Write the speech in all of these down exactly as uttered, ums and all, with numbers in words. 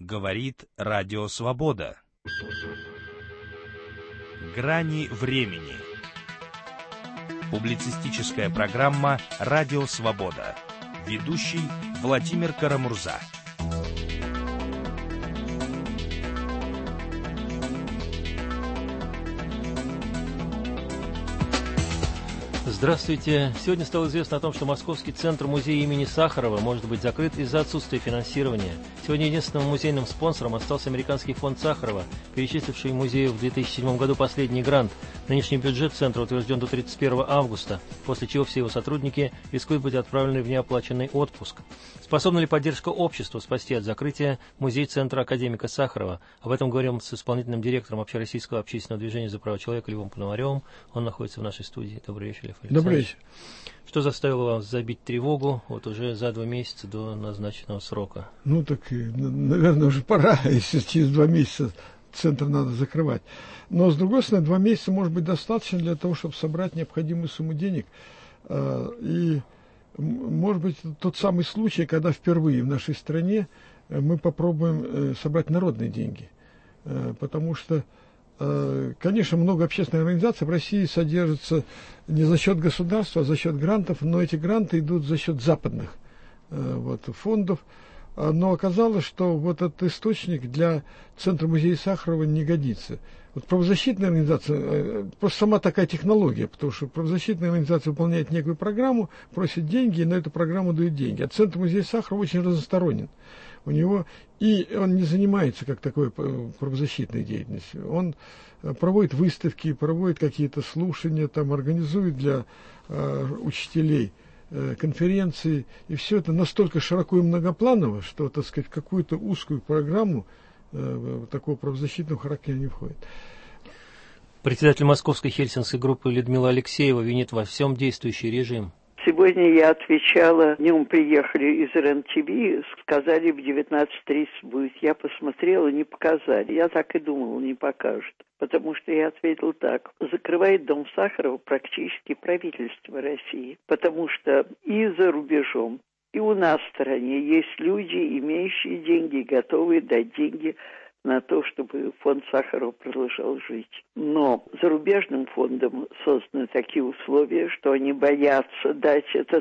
Говорит Радио Свобода. Грани времени. Публицистическая программа «Радио Свобода». Ведущий Владимир Карамурза. Здравствуйте. Сегодня стало известно о том, что Московский центр-музей имени Сахарова может быть закрыт из-за отсутствия финансирования. Сегодня единственным музейным спонсором остался американский фонд Сахарова, перечисливший музею в две тысячи седьмом году последний грант. Нынешний бюджет центра утвержден до тридцать первого августа, после чего все его сотрудники рискуют быть отправлены в неоплаченный отпуск. Способна ли поддержка общества спасти от закрытия музей центра академика Сахарова? Об этом говорим с исполнительным директором Общероссийского общественного движения за права человека Львом Пономаревым. Он находится в нашей студии. Добрый вечер, Лев Александрович. Добрый вечер. Что заставило вас забить тревогу вот уже за два месяца до назначенного срока? Ну так, наверное, уже пора, если через два месяца центр надо закрывать. Но, с другой стороны, два месяца может быть достаточно для того, чтобы собрать необходимую сумму денег. И, может быть, тот самый случай, когда впервые в нашей стране мы попробуем собрать народные деньги. Потому что, конечно, много общественных организаций в России содержится не за счет государства, а за счет грантов, но эти гранты идут за счет западных вот, фондов. Но оказалось, что вот этот источник для Центра музея Сахарова не годится. Вот правозащитная организация, просто сама такая технология, потому что правозащитная организация выполняет некую программу, просит деньги, и на эту программу дают деньги. А Центр музея Сахарова очень разносторонен. У него и он не занимается как такой правозащитной деятельностью. Он проводит выставки, проводит какие-то слушания, там организует для э, учителей э, конференции, и все это настолько широко и многопланово, что, так сказать, в какую-то узкую программу э, такого правозащитного характера не входит. Председатель Московской хельсинкской группы Людмила Алексеева винит во всем действующий режим. Сегодня я отвечала, днем приехали из РЕН-ТВ, сказали, в девятнадцать тридцать будет. Я посмотрела, не показали. Я так и думала, не покажут. Потому что я ответила так. Закрывает дом Сахарова практически правительство России. Потому что и за рубежом, и у нас в стране есть люди, имеющие деньги, готовые дать деньги на то, чтобы фонд Сахарова продолжал жить. Но зарубежным фондом созданы такие условия, что они боятся дать этот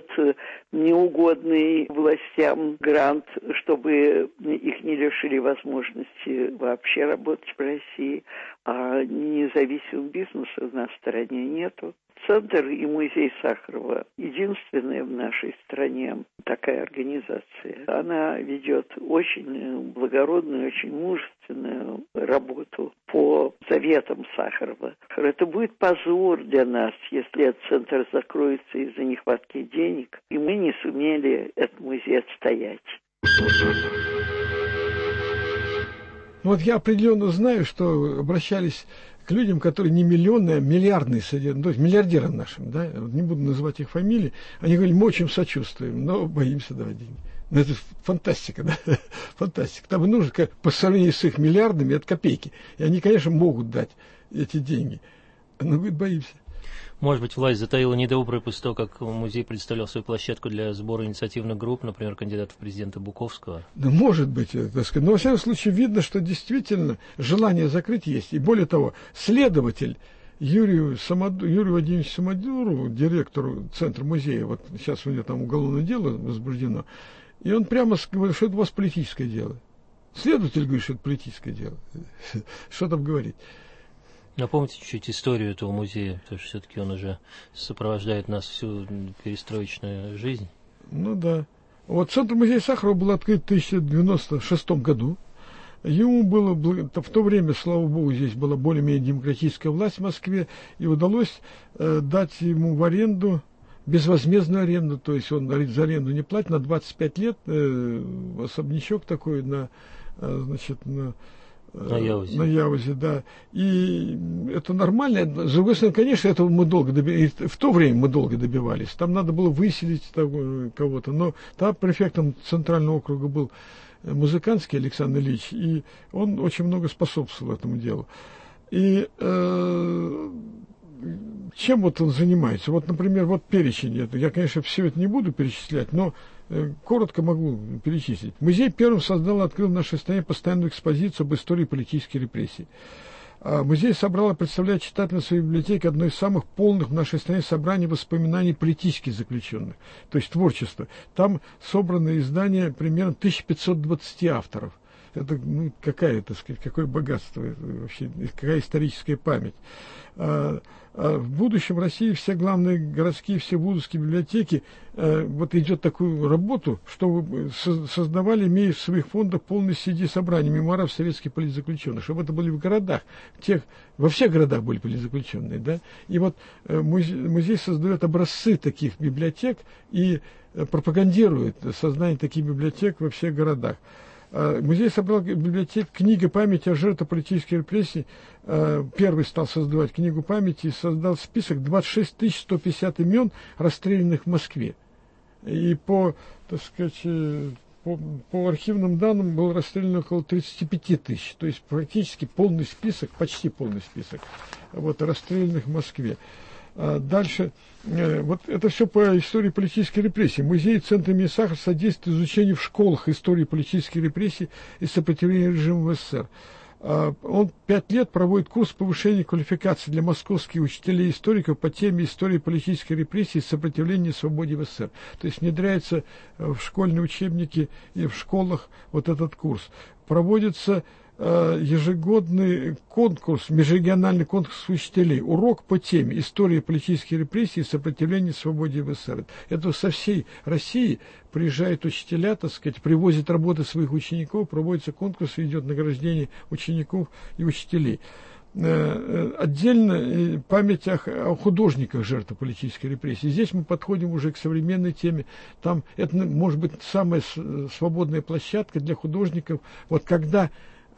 неугодный властям грант, чтобы их не лишили возможности вообще работать в России, а независимого бизнеса у нас в стране нету. Центр и музей Сахарова единственная в нашей стране такая организация. Она ведет очень благородную, очень мужественную работу по заветам Сахарова. Это будет позор для нас, если этот центр закроется из-за нехватки денег, и мы не сумели этот музей отстоять. Вот я определенно знаю, что обращались к людям, которые не миллионные, а миллиардные, то есть миллиардерам нашим, да, не буду называть их фамилии, они говорили, мы очень сочувствуем, но боимся давать деньги. Ну, это фантастика, да, фантастика. Там нужно, как, по сравнению с их миллиардами, это копейки. И они, конечно, могут дать эти деньги, но, говорит, боимся. Может быть, власть затаила недоброе после того, как музей представлял свою площадку для сбора инициативных групп, например, кандидатов в президенты Буковского? Да, может быть, так сказать. Но, во всяком случае, видно, что действительно желание закрыть есть. И более того, следователь Юрию, Самоду, Юрию Владимировичу Самодурову, директору Центра музея, вот сейчас у него там уголовное дело возбуждено, и он прямо говорит, что это у вас политическое дело. Следователь говорит, что это политическое дело. Что там говорить? Напомните чуть-чуть историю этого музея, потому что все-таки он уже сопровождает нас всю перестроечную жизнь. Ну да. Вот Центр музея Сахарова был открыт в тысяча девятьсот девяносто шестом году. Ему было, в то время, слава богу, здесь была более-менее демократическая власть в Москве, и удалось э, дать ему в аренду, безвозмездную аренду, то есть он за аренду не платит, на двадцать пять лет, э, особнячок такой, на, э, значит, на... На Яузе. На Яузе, да. И это нормально. С другой стороны, конечно, этого мы долго добивались. В то время мы долго добивались. Там надо было выселить кого-то. Но там префектом Центрального округа был Музыканский Александр Ильич, и он очень много способствовал этому делу. И э, чем вот он занимается? Вот, например, вот перечень. Я, конечно, все это не буду перечислять, но коротко могу перечислить. Музей первым создал и открыл в нашей стране постоянную экспозицию об истории политических репрессий. Музей собрал и представляет читателям своей библиотеки одно из самых полных в нашей стране собраний воспоминаний политических заключенных, то есть творчество. Там собраны издания примерно тысяча пятьсот двадцать авторов. Это ну, какая, так сказать, какое богатство, вообще, какая историческая память. А, а в будущем в России все главные городские, все вузовские библиотеки, а, вот идет такую работу, чтобы создавали, имея в своих фондах полный си ди-собрание мемуаров советских политзаключенных, чтобы это были в городах, тех, во всех городах были политзаключенные, да. И вот музей, музей создает образцы таких библиотек и пропагандирует создание таких библиотек во всех городах. Музей собрал библиотеку «Книга памяти о жертвах политических репрессий». Первый стал создавать книгу памяти и создал список двадцать шесть тысяч сто пятьдесят имен, расстрелянных в Москве. И по, так сказать, по, по архивным данным было расстреляно около тридцать пять тысяч. То есть практически полный список, почти полный список вот, расстрелянных в Москве. Дальше, вот это все по истории политических репрессий. Музей и Центр имени Сахарова содействует изучению в школах истории политических репрессий и сопротивления режиму СССР. Он пять лет проводит курс повышения квалификации для московских учителей и историков по теме истории политических репрессий и сопротивления свободе в СССР. То есть внедряется в школьные учебники и в школах вот этот курс. Проводится ежегодный конкурс, межрегиональный конкурс учителей, урок по теме истории политических репрессий и сопротивления свободе в СССР. Это со всей России приезжают учителя, так сказать, привозят работы своих учеников, проводится конкурс, идет награждение учеников и учителей. Отдельно память о художниках жертв политической репрессии. Здесь мы подходим уже к современной теме. Там это может быть самая свободная площадка для художников. Вот когда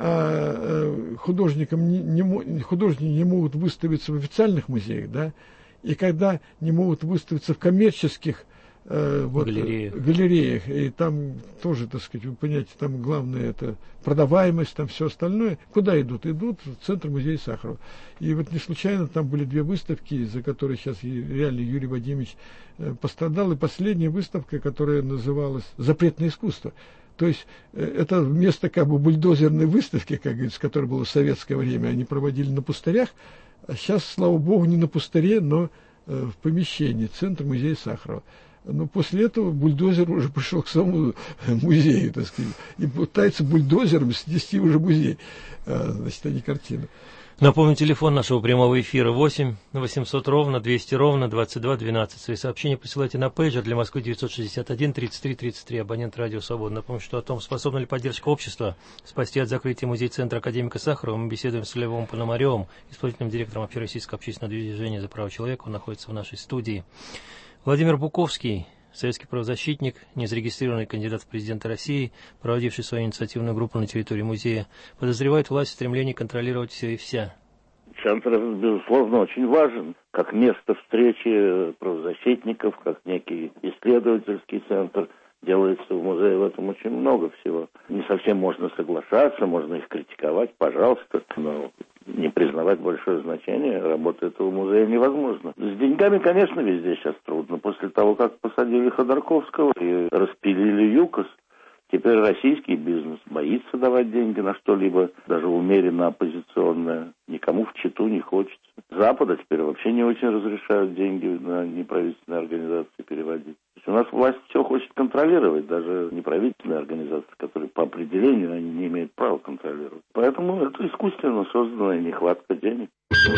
художникам не, не, художники не могут выставиться в официальных музеях, да, и когда не могут выставиться в коммерческих э, вот, галереях. галереях, и там тоже, так сказать, вы понимаете, там главное это продаваемость, там все остальное, куда идут? Идут в Центр музея Сахарова. И вот не случайно там были две выставки, за которые сейчас реально Юрий Вадимович э, пострадал, и последняя выставка, которая называлась «Запретное искусство». То есть это вместо как бы бульдозерной выставки, как говорится, которая была в советское время, они проводили на пустырях, а сейчас, слава богу, не на пустыре, но э, в помещении, Центр музея Сахарова. Но после этого бульдозер уже пришел к самому музею, так сказать, и пытается бульдозером снести уже музей, а, значит, а не картину. Напомню, телефон нашего прямого эфира восемь восемьсот ровно двести ровно двадцать два двенадцать. Свои сообщения присылайте на пейджер для Москвы девятьсот шестьдесят один тридцать три тридцать три, абонент радио «Свобода». Напомню, что о том, способна ли поддержка общества спасти от закрытия музей-центра академика Сахарова, мы беседуем с Львом Пономаревым, исполнительным директором Общероссийского общественного движения за права человека. Он находится в нашей студии. Владимир Буковский, советский правозащитник, незарегистрированный кандидат в президенты России, проводивший свою инициативную группу на территории музея, подозревает власть в стремлении контролировать все и вся. Центр, безусловно, очень важен, как место встречи правозащитников, как некий исследовательский центр. Делается в музее в этом очень много всего. Не совсем можно соглашаться, можно их критиковать, пожалуйста, но не признавать большое значение работы этого музея невозможно. С деньгами, конечно, везде сейчас трудно. После того, как посадили Ходорковского и распилили ЮКОС, теперь российский бизнес боится давать деньги на что-либо, даже умеренно оппозиционное. Никому в читу не хочется. Запада теперь вообще не очень разрешают деньги на неправительственные организации переводить. То есть у нас власть все хочет контролировать, даже неправительственные организации, которые по определению они не имеют права контролировать. Поэтому это искусственно созданная нехватка денег.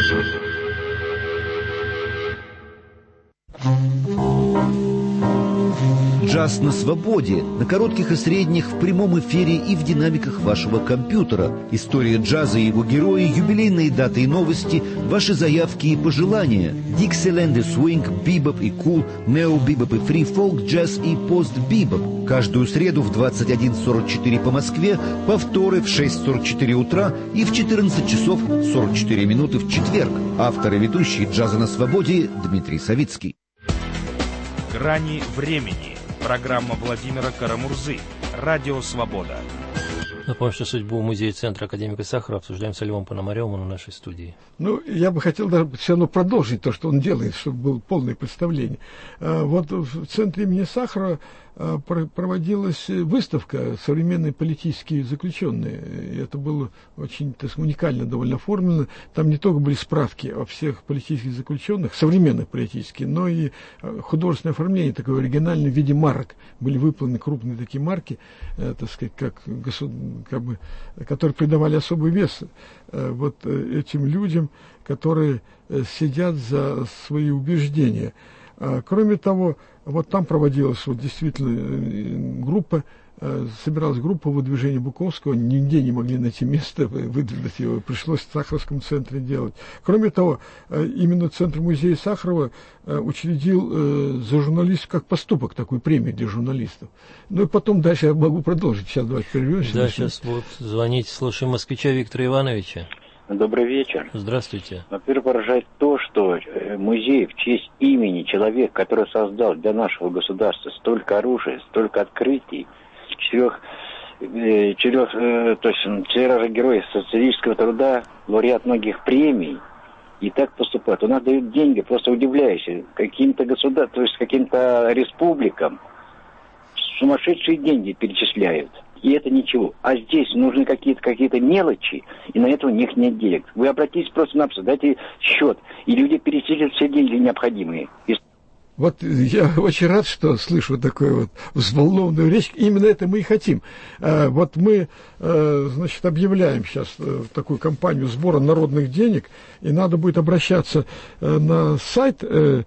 Джаз на свободе, на коротких и средних, в прямом эфире и в динамиках вашего компьютера. История джаза и его герои, юбилейные даты и новости, ваши заявки и пожелания. Диксиленд и свинг, бибоп и кул, нео-бибоп и фри-фолк, джаз и пост-бибоп. Каждую среду в двадцать один сорок четыре по Москве, повторы в шесть сорок четыре утра и в четырнадцать часов сорок четыре минуты в четверг. Автор и ведущий «Джаза на свободе» Дмитрий Савицкий. «Грани времени». Программа Владимира Карамурзы. Радио «Свобода». Напомню, что судьбу музея-центра академика Сахарова обсуждаем с Львом Пономаревым на нашей студии. Ну, я бы хотел даже все равно продолжить то, что он делает, чтобы было полное представление. Вот в центре имени Сахарова проводилась выставка «Современные политические заключенные». И это было очень, так сказать, уникально довольно оформлено. Там не только были справки о всех политических заключенных, современных политических, но и художественное оформление, такое оригинальное в виде марок. Были выполнены крупные такие марки, э, так сказать, как, как бы, которые придавали особый вес э, вот этим людям, которые э, сидят за свои убеждения. А, кроме того, вот там проводилась вот действительно группа, э, собиралась группа выдвижения Буковского, нигде не могли найти место выдвинуть его, пришлось в Сахаровском центре делать. Кроме того, э, именно Центр музея Сахарова э, учредил э, за журналистов как поступок такую премию для журналистов. Ну и потом дальше я могу продолжить. Сейчас давайте прервемся. Да, сейчас будут звонить, слушаем москвича Виктора Ивановича. Добрый вечер. Здравствуйте. Во-первых, поражает то, что музей в честь имени человека, который создал для нашего государства столько оружия, столько открытий, четырех, э, четырех э, то есть четыре героя социалистического труда, лауреат многих премий, и так поступает. У нас дают деньги, просто удивляешься, каким-то государствам, то есть каким-то республикам сумасшедшие деньги перечисляют. И это ничего. А здесь нужны какие-то какие-то мелочи, и на это у них нет денег. Вы обратитесь просто-напросто, дайте счет, и люди перечислят все деньги необходимые. И... Вот я очень рад, что слышу такую вот взволнованную речь. Именно это мы и хотим. Вот мы, значит, объявляем сейчас такую кампанию сбора народных денег, и надо будет обращаться на сайт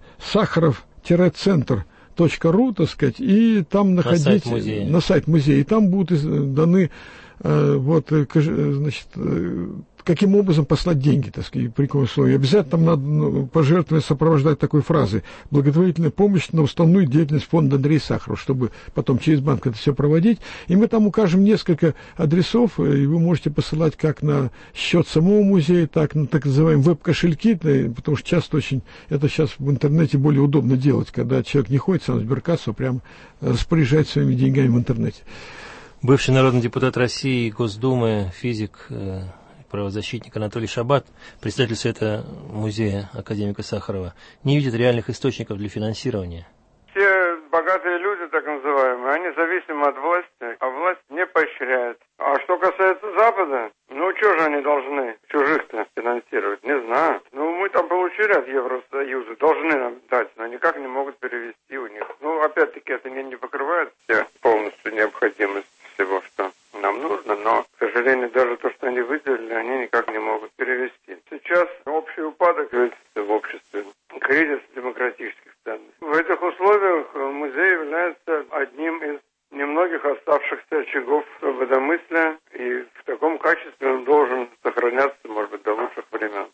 сахаров-центр точка ру, так сказать, и там находить на сайт музея, на сайт музея, и там будут даны э, вот, значит, э, каким образом послать деньги, так сказать, при каком условии. Обязательно там надо ну, пожертвовать сопровождать такой фразой: благотворительная помощь на уставную деятельность фонда Андрей Сахаров, чтобы потом через банк это все проводить. И мы там укажем несколько адресов, и вы можете посылать как на счет самого музея, так на так называемые веб-кошельки, потому что часто очень это сейчас в интернете более удобно делать, когда человек не ходит сам в сберкассу, а прям распоряжается своими деньгами в интернете. Бывший народный депутат России, Госдумы, физик, правозащитник Анатолий Шабат, председатель Совета музея академика Сахарова, не видит реальных источников для финансирования. Все богатые люди, так называемые, они зависимы от власти, а власть не поощряет. А что касается Запада, ну что же они должны чужих-то финансировать? Не знаю. Ну мы там получили от Евросоюза, должны нам дать, но никак не могут перевести у них. Ну опять-таки это не, не покрывает все полностью необходимость всего, что нам нужно, но, к сожалению, даже то, что они выделили, они никак не могут перевести. Сейчас общий упадок в обществе, кризис демократических ценностей. В этих условиях музей является одним из немногих оставшихся очагов свободомыслия, и в таком качестве он должен сохраняться, может быть, до лучших времен.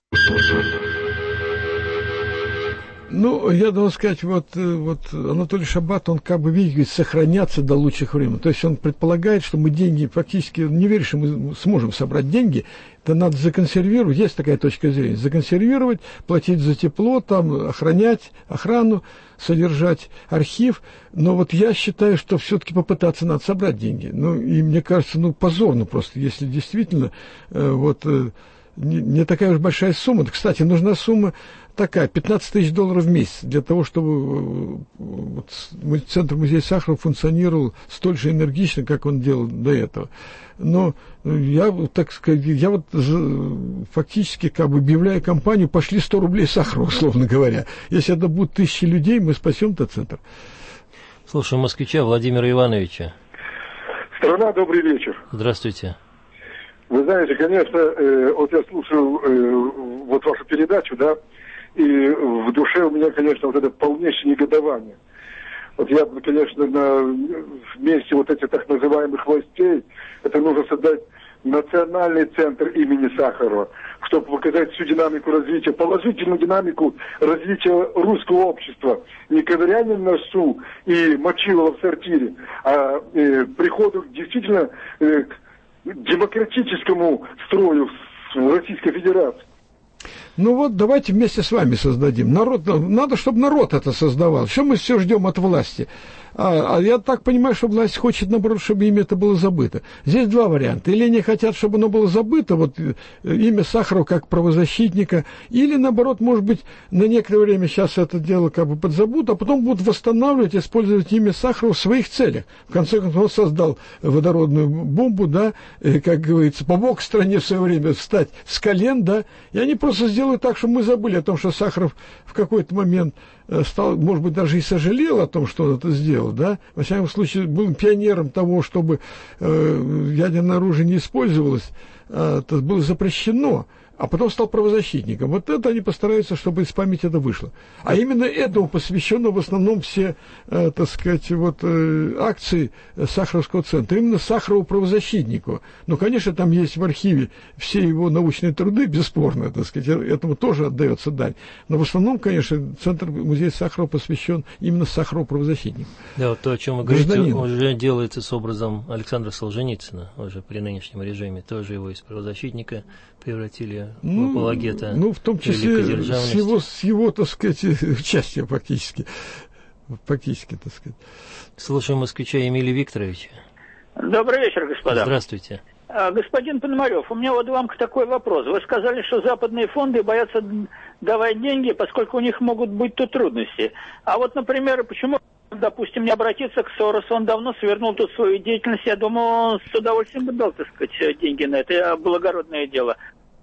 Ну, я должен сказать, вот, вот Анатолий Шабат, он как бы, видит, сохраняться до лучших времен. То есть он предполагает, что мы деньги фактически, не веришь, что мы сможем собрать деньги, это надо законсервировать, есть такая точка зрения, законсервировать, платить за тепло, там, охранять, охрану, содержать архив. Но вот я считаю, что все-таки попытаться надо собрать деньги. Ну, и мне кажется, ну, позорно просто, если действительно, э, вот, э, не, не такая уж большая сумма. Кстати, нужна сумма такая, пятнадцать тысяч долларов в месяц, для того, чтобы вот, Центр музея Сахарова функционировал столь же энергично, как он делал до этого. Но я, так сказать, я вот фактически как бы объявляю кампанию, пошли сто рублей Сахарова, условно говоря. Если это будут тысячи людей, мы спасем этот центр. Слушаем москвича Владимира Ивановича. Страна, добрый вечер. Здравствуйте. Вы знаете, конечно, э, вот я слушаю э, вот вашу передачу, да, и в душе у меня, конечно, вот это полнейшее негодование. Вот я бы, конечно, на месте вот этих так называемых властей, это нужно создать национальный центр имени Сахарова, чтобы показать всю динамику развития, положительную динамику развития русского общества. Не ковыряние в носу и мочилово в сортире, а э, приходу действительно э, к демократическому строю в Российской Федерации. Ну вот, давайте вместе с вами создадим. Народ, надо, чтобы народ это создавал. Что мы все ждем от власти? А, а я так понимаю, что власть хочет, наоборот, чтобы имя это было забыто. Здесь два варианта. Или они хотят, чтобы оно было забыто, вот имя Сахарова как правозащитника, или, наоборот, может быть, на некоторое время сейчас это дело как бы подзабудут, а потом будут восстанавливать, использовать имя Сахарова в своих целях. В конце концов, он создал водородную бомбу, да, как говорится, помог стране в свое время встать с колен, да, и они просто сделают так, чтобы мы забыли о том, что Сахаров в какой-то момент стал, может быть, даже и сожалел о том, что он это сделал, да, во всяком случае, был пионером того, чтобы э, ядерное оружие не использовалось, э, это было запрещено, а потом стал правозащитником. Вот это они постараются, чтобы из памяти это вышло. А именно этому посвящены в основном все, э, так сказать, вот, э, акции Сахаровского центра. Именно Сахарову правозащитнику. Ну, конечно, там есть в архиве все его научные труды, бесспорно, так сказать, этому тоже отдается дань. Но в основном, конечно, центр музея Сахарова посвящен именно Сахарову правозащитнику. Да, вот то, о чем вы говорите, уже делается с образом Александра Солженицына, уже при нынешнем режиме. Тоже его из правозащитника превратили ну, в апологета. Ну, в том числе с его, с его, так сказать, участием фактически. Фактически, так сказать. Слушаем москвича Эмилия Викторовича. Добрый вечер, господа. Здравствуйте. Господин Пономарев, у меня вот вам такой вопрос. Вы сказали, что западные фонды боятся давать деньги, поскольку у них могут быть тут трудности. А вот, например, почему, допустим, не обратиться к Соросу? Он давно свернул тут свою деятельность. Я думаю, он с удовольствием бы дал, так сказать, деньги на это благородное дело.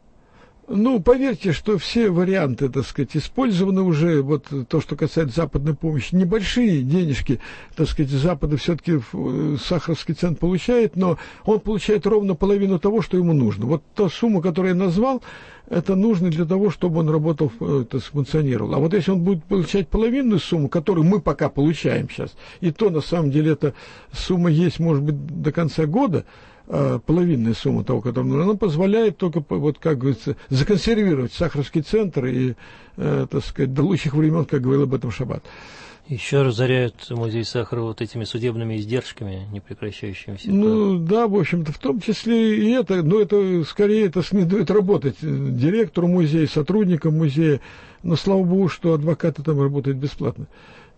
Ну, поверьте, что все варианты, так сказать, использованы уже, вот то, что касается западной помощи. Небольшие денежки, так сказать, Запада все-таки Сахаровский центр получает, но он получает ровно половину того, что ему нужно. Вот та сумма, которую я назвал, это нужно для того, чтобы он работал, это, функционировал. А вот если он будет получать половинную сумму, которую мы пока получаем сейчас, и то, на самом деле, эта сумма есть, может быть, до конца года, половинная сумма того, которую нужно, она позволяет только, вот, как говорится, законсервировать Сахаровский центр и, э, так сказать, до лучших времен, как говорил об этом Шаббат. Еще разоряют музей Сахарова вот этими судебными издержками, непрекращающимися. Ну, да, в общем-то, в том числе и это, но это, скорее, это следует работать директору музея, сотрудникам музея, но, слава богу, что адвокаты там работают бесплатно.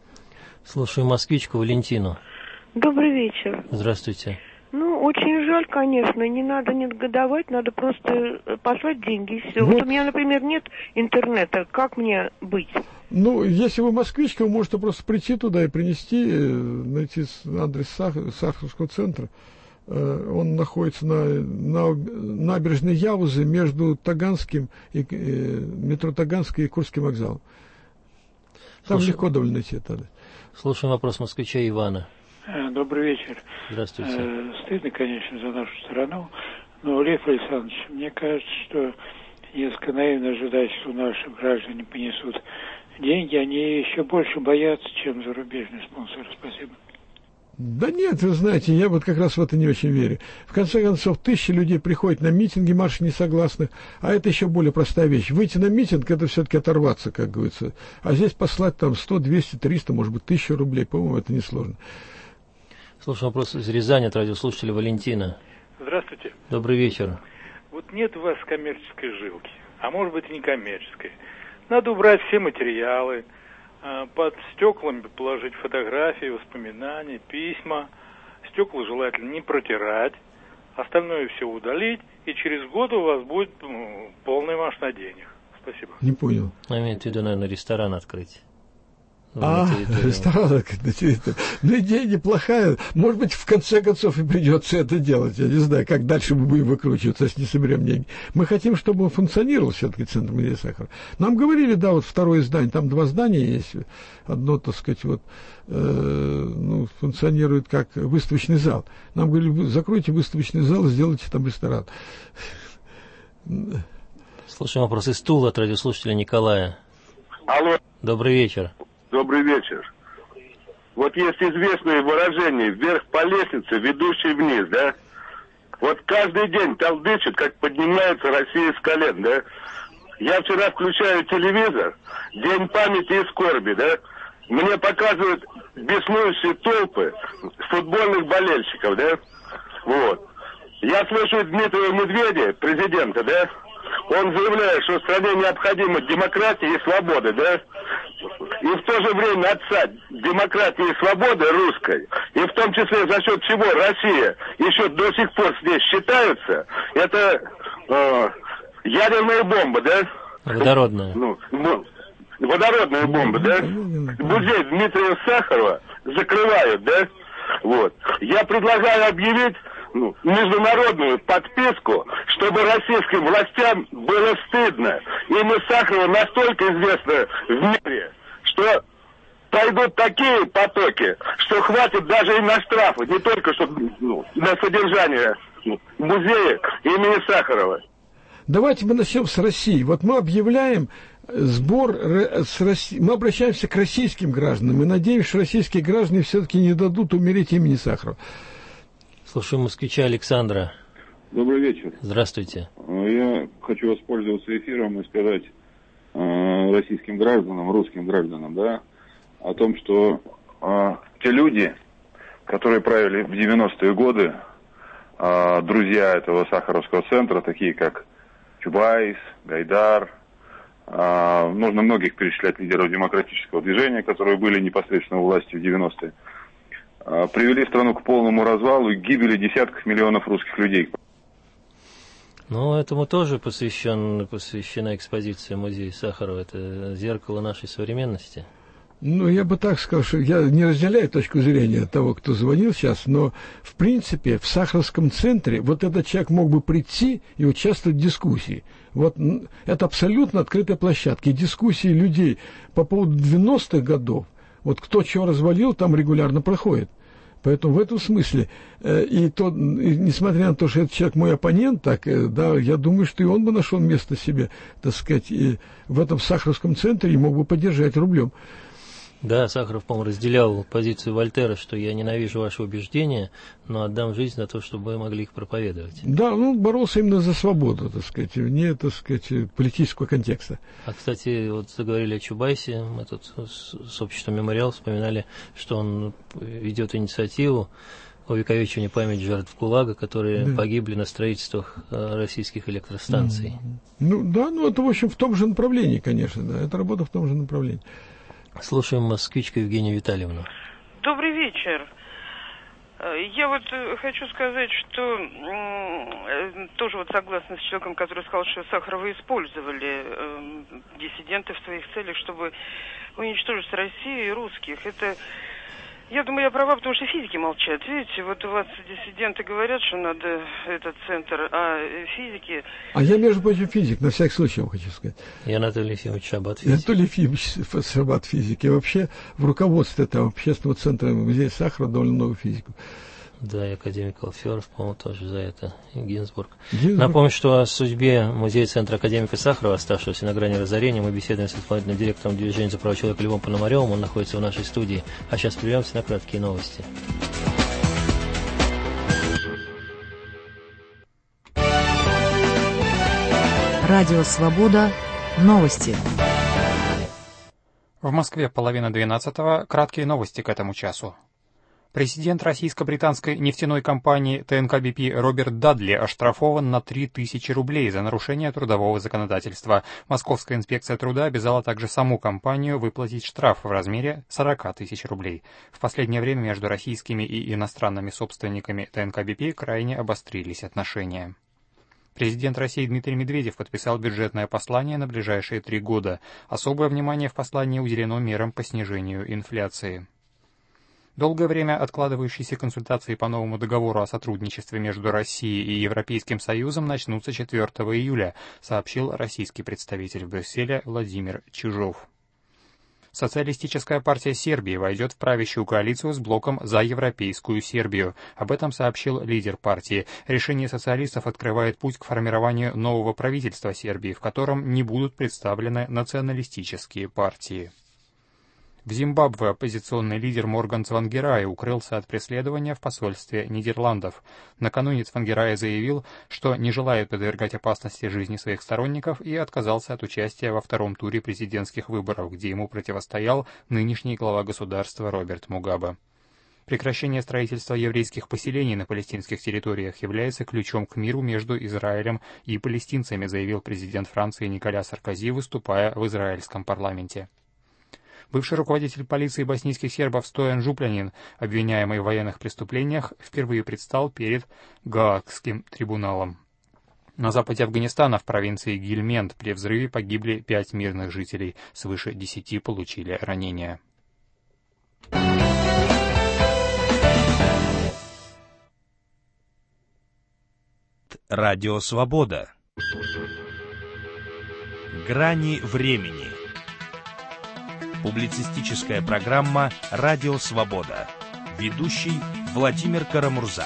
Слушаю москвичку Валентину. Добрый вечер. Здравствуйте. Ну, очень жаль, конечно, не надо негодовать, надо просто послать деньги и все. Вот. Вот у меня, например, нет интернета, как мне быть? Ну, если вы москвичка, вы можете просто прийти туда и принести, найти адрес Сахаровского центра. Он находится на, на набережной Яузы между Таганским и метро Таганское и Курским вокзалом. Там Слушай, легко довольно найти это. Слушаем вопрос москвича Ивана. Добрый вечер. Здравствуйте. Э, стыдно, конечно, за нашу страну, но, Лев Александрович, мне кажется, что несколько наивно ожидать, что наши граждане понесут деньги, они еще больше боятся, чем зарубежные спонсоры. Спасибо. Да нет, вы знаете, я вот как раз в это не очень верю. В конце концов, тысячи людей приходят на митинги, марши несогласных, а это еще более простая вещь. Выйти на митинг, это все-таки оторваться, как говорится. А здесь послать там сто, двести, триста, может быть, тысячу рублей, по-моему, это несложно. Слушаем вопрос из Рязани от радиослушателя Валентина. Здравствуйте. Добрый вечер. Вот нет у вас коммерческой жилки, а может быть и не коммерческой. Надо убрать все материалы, под стеклами положить фотографии, воспоминания, письма. Стекла желательно не протирать, остальное все удалить, и через год у вас будет ну, полный маш на денег. Спасибо. Не понял. Имеет в виду, наверное, ресторан открыть. А, ресторан на территории. Ну, идея неплохая. Может быть, в конце концов и придется это делать. Я не знаю, как дальше мы будем выкручиваться, если не соберем деньги. Мы хотим, чтобы он функционировал все-таки центр музея Сахарова. Нам говорили, да, вот второе здание, там два здания есть. Одно, так сказать, вот, э, ну, функционирует как выставочный зал. Нам говорили, закройте выставочный зал и сделайте там ресторан. Слушаем вопрос из Тулы от радиослушателя Николая. Алло. Добрый вечер. Добрый вечер. Вот есть известное выражение «вверх по лестнице, ведущей вниз», да? Вот каждый день толдычат, как поднимается Россия с колен, да? Я вчера включаю телевизор, День памяти и скорби, да? Мне показывают беснующие толпы футбольных болельщиков, да? Вот. Я слышу Дмитрия Медведя, президента, да? Он заявляет, что в стране необходима демократия и свобода, да? и в то же время отца демократии и свободы русской, и в том числе за счет чего Россия еще до сих пор здесь считается, это э, ядерная бомба, да? Водородная. Ну, ну, водородная бомба, да? Музей Дмитрия Сахарова закрывают, да? Вот. Я предлагаю объявить ну, международную подписку, чтобы российским властям было стыдно. Имя Сахарова настолько известно в мире, что пойдут такие потоки, что хватит даже и на штрафы, не только чтобы, ну, на содержание ну, музея имени Сахарова. Давайте мы начнем с России. Вот мы объявляем сбор с России. Мы обращаемся к российским гражданам и надеемся, что российские граждане все-таки не дадут умереть имени Сахарова. Слушаем москвича Александра. Добрый вечер. Здравствуйте. Я хочу воспользоваться эфиром и сказать э, российским гражданам, русским гражданам, да, о том, что э, те люди, которые правили в девяностые годы, э, друзья этого Сахаровского центра, такие как Чубайс, Гайдар, э, нужно многих перечислять лидеров демократического движения, которые были непосредственно у власти в девяностые, привели страну к полному развалу и гибели десятков миллионов русских людей. Ну, этому тоже посвящен, посвящена экспозиция музея Сахарова. Это зеркало нашей современности. Ну, я бы так сказал, что я не разделяю точку зрения того, кто звонил сейчас, но, в принципе, в Сахаровском центре вот этот человек мог бы прийти и участвовать в дискуссии. Вот это абсолютно открытая площадка. И дискуссии людей по поводу девяностых годов, вот кто чего развалил, там регулярно проходит. Поэтому в этом смысле, э, и то, и, несмотря на то, что этот человек мой оппонент, так, э, да, я думаю, что и он бы нашел место себе, так сказать, и в этом Сахаровском центре и мог бы поддержать рублем. Да, Сахаров, по-моему, разделял позицию Вольтера, что я ненавижу ваши убеждения, но отдам жизнь за то, чтобы вы могли их проповедовать. Да, он боролся именно за свободу, так сказать, вне, так сказать, политического контекста. А, кстати, вот заговорили о Чубайсе, мы тут с обществом «Мемориал» вспоминали, что он ведет инициативу увековечивания памяти жертв ГУЛАГа, которые да. погибли на строительствах российских электростанций. Ну да, ну это, в общем, в том же направлении, конечно, да, это работа в том же направлении. Слушаем москвичку Евгению Витальевну. Добрый вечер. Я вот хочу сказать, что тоже вот согласна с человеком, который сказал, что Сахарова использовали диссиденты в своих целях, чтобы уничтожить Россию и русских. Это, я думаю, я права, потому что физики молчат. Видите, вот у вас диссиденты говорят, что надо этот центр, а физики... А я, между прочим, физик, на всякий случай, вам хочу сказать. Я Анатолий Ефимович Шабат, физик. Анатолий Ефимович Шабат, физик. И вообще в руководстве этого общественного центра музея Сахарова довольно много физиков. Да, и академик Алферов, по-моему, тоже за это, и Гинзбург. Гинзбург. Напомню, что о судьбе музея-центра академика Сахарова, оставшегося на грани разорения, мы беседуем с исполнительным директором движения за права человека Львом Пономаревым, он находится в нашей студии. А сейчас прервемся на краткие новости. Радио «Свобода». Новости. В Москве половина двенадцатого. Краткие новости к этому часу. Президент российско-британской нефтяной компании тэ эн ка би пи Роберт Дадли оштрафован на три тысячи рублей за нарушение трудового законодательства. Московская инспекция труда обязала также саму компанию выплатить штраф в размере сорок тысяч рублей. В последнее время между российскими и иностранными собственниками тэ эн ка би пи крайне обострились отношения. Президент России Дмитрий Медведев подписал бюджетное послание на ближайшие три года. Особое внимание в послании уделено мерам по снижению инфляции. Долгое время откладывающиеся консультации по новому договору о сотрудничестве между Россией и Европейским Союзом начнутся четвёртого июля, сообщил российский представитель в Брюсселе Владимир Чижов. Социалистическая партия Сербии войдет в правящую коалицию с блоком «За европейскую Сербию». Об этом сообщил лидер партии. Решение социалистов открывает путь к формированию нового правительства Сербии, в котором не будут представлены националистические партии. В Зимбабве оппозиционный лидер Морган Цвангирай укрылся от преследования в посольстве Нидерландов. Накануне Цвангирай заявил, что не желает подвергать опасности жизни своих сторонников и отказался от участия во втором туре президентских выборов, где ему противостоял нынешний глава государства Роберт Мугабе. Прекращение строительства еврейских поселений на палестинских территориях является ключом к миру между Израилем и палестинцами, заявил президент Франции Николя Саркози, выступая в израильском парламенте. Бывший руководитель полиции боснийских сербов Стоян Жупljанин, обвиняемый в военных преступлениях, впервые предстал перед Гаагским трибуналом. На западе Афганистана в провинции Гельмент при взрыве погибли пять мирных жителей, свыше десяти получили ранения. Радио Свобода. Грани времени. Публицистическая программа «Радио Свобода». Ведущий Владимир Карамурза.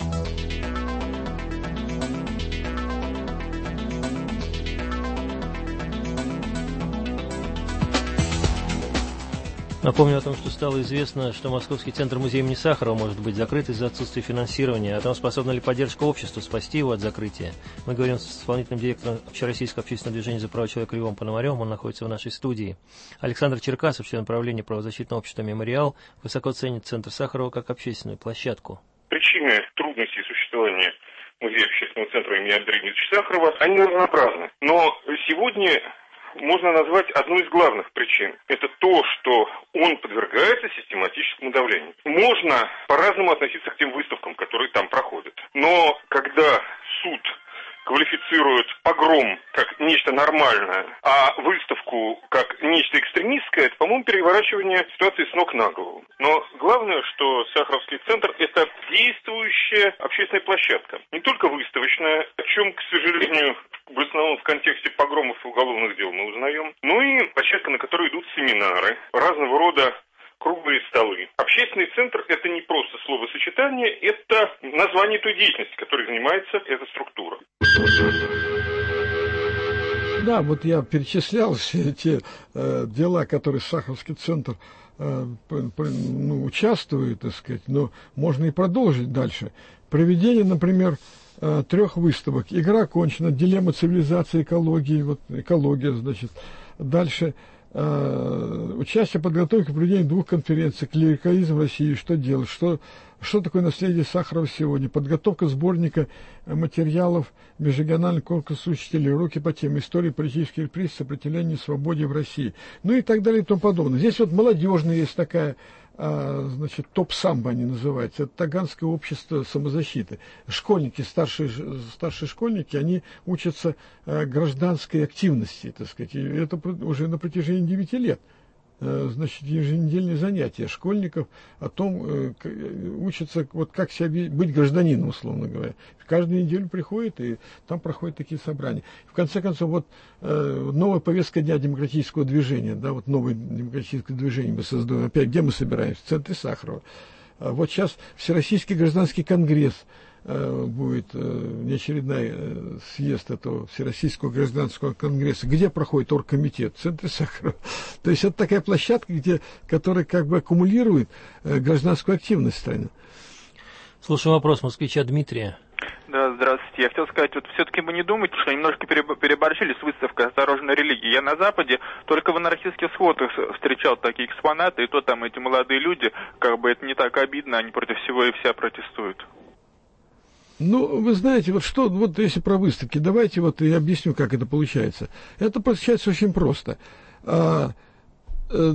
Напомню о том, что стало известно, что Московский центр музея имени Сахарова может быть закрыт из-за отсутствия финансирования. О том, способна ли поддержка общества спасти его от закрытия, мы говорим с исполнительным директором Общероссийского общественного движения за права человека Львом Пономаревым. Он находится в нашей студии. Александр Черкасов, член правления правозащитного общества «Мемориал», высоко ценит центр Сахарова как общественную площадку. Причины трудностей существования музея общественного центра имени Андрея Дмитриевича Сахарова, они разнообразны. Но сегодня можно назвать одну из главных причин. Это то, что он подвергается систематическому давлению. Можно по-разному относиться к тем выставкам, которые там проходят. Но когда суд квалифицирует погром как нечто нормальное, а выставку как нечто экстремистское, это, по-моему, переворачивание ситуации с ног на голову. Но главное, что Сахаровский центр – это действующая общественная площадка. Не только выставочная, о чем, к сожалению, в основном в контексте погромов и уголовных дел мы узнаем, но и площадка, на которой идут семинары, разного рода круглые столы. Общественный центр – это не просто словосочетание, это название той деятельности, которой занимается эта структура. Да, вот я перечислял все те э, дела, которые Сахаровский центр э, ну, участвует, так сказать, но можно и продолжить дальше. Проведение, например, э, трех выставок. Игра кончена, дилемма цивилизации, экологии, вот экология, значит. Дальше э, участие в подготовке к проведению двух конференций «Клерикализм в России», что делать, что, что такое наследие Сахарова сегодня, подготовка сборника материалов межрегиональный конкурс учителей, уроки по теме истории политических репрессий, сопротивления свободе в России, ну и так далее и тому подобное. Здесь вот молодежная есть такая, а, значит, топ-самбо они называются, это Таганское общество самозащиты. Школьники, старшие, старшие школьники, они учатся а, гражданской активности, так сказать, и это уже на протяжении девяти лет. Значит, еженедельные занятия школьников о том, учатся, вот как себя быть гражданином, условно говоря. Каждую неделю приходят, и там проходят такие собрания. В конце концов, вот новая повестка дня демократического движения, да, вот новое демократическое движение мы создаем. Опять, где мы собираемся? В центре Сахарова. Вот сейчас Всероссийский гражданский конгресс будет неочередной съезд этого Всероссийского гражданского конгресса, где проходит оргкомитет, в центре Сахарова. То есть это такая площадка, где, которая как бы аккумулирует гражданскую активность в стране. Слушаю вопрос москвича Дмитрия. Да, здравствуйте. Я хотел сказать, вот все-таки вы не думаете, что немножко переборщили с выставкой «Осторожно, религия». Я на Западе только в анархистских сходах встречал такие экспонаты, и то там эти молодые люди, как бы это не так обидно, они против всего и вся протестуют. Ну, вы знаете, вот что, вот если про выставки, давайте вот я объясню, как это получается. Это получается очень просто. А, а,